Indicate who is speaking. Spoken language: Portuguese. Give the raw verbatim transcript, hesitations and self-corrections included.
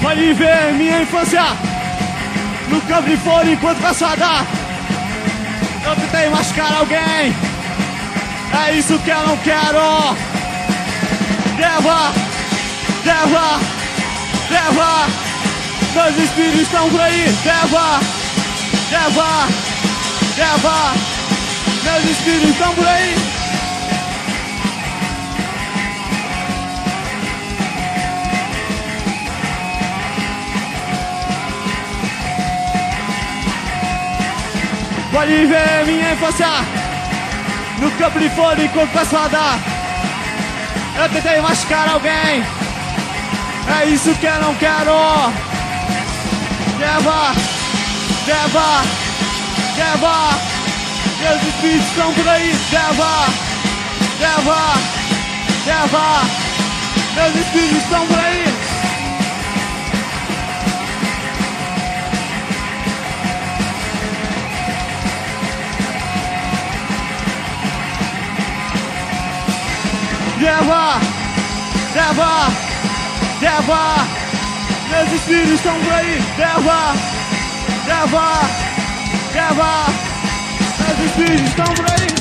Speaker 1: Pode ver minha infância no campo de folha enquanto caçada. Eu tentei machucar alguém, é isso que eu não quero. Deva, deva, deva, meus espíritos estão por aí. Deva, deva, deva, meus espíritos estão por aí. Pode ver minha infância no campo de folha enquanto caçada. Eu tentei machucar alguém, é isso que eu não quero. Deva, deva, deva, meus espíritos estão por aí. Deva, deva, deva, meus espíritos estão por aí. Deva, deva, deva, meus espíritos estão por aí. Deva, deva, deva, meus espíritos estão por aí.